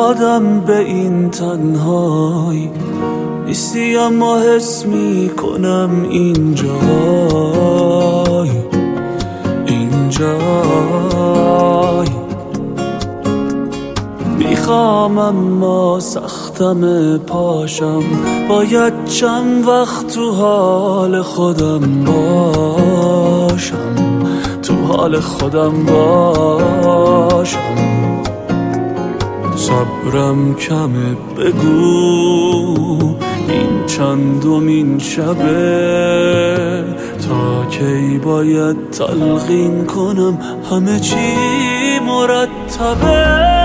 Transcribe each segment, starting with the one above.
آدم به این تنهایی نیستی، اما حس میکنم اینجای میخوام اما سختم پاشم، باید چند وقت تو حال خودم باشم، تو حال خودم باشم. صبرم کمه، بگو این چندمین شبه، تا کی باید تلقین کنم همه چی مرتبه.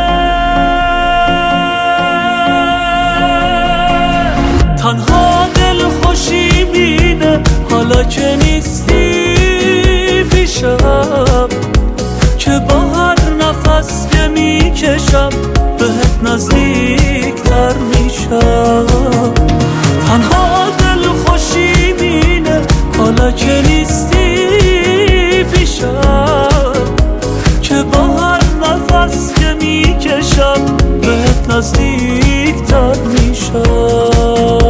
تنها دل خوشی بینه حالا که نیستی پیشم، که با هر نفس که میکشم بهت نزدیک تر میشم. تنها دل خوشی بینه حالا که نیستی پیشم، که با هر نفس که میکشم بهت نزدیک تر میشم.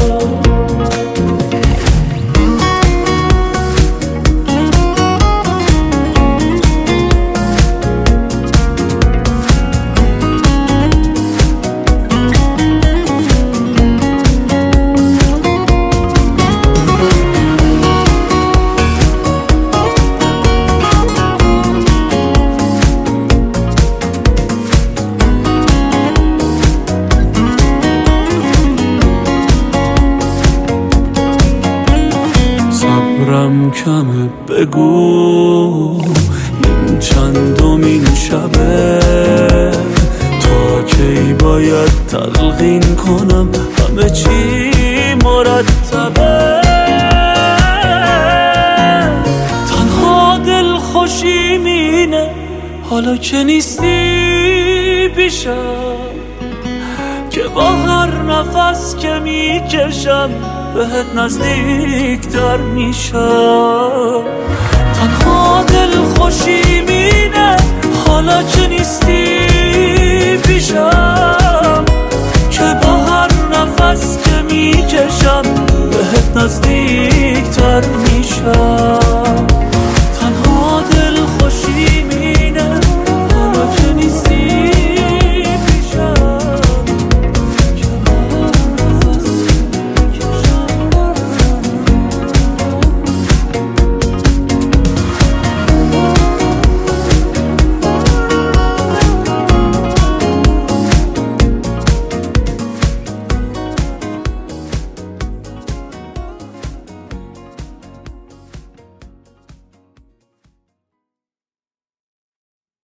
صبرم کمه، بگو این چندمین شبه، تا کی باید تلقین کنم همه چی مرتبه. تنها دل خوشی مینه حالا که نیستی پیشم، که با هر نفس که میکشم بهت نزدیک تر میشم. تنها دل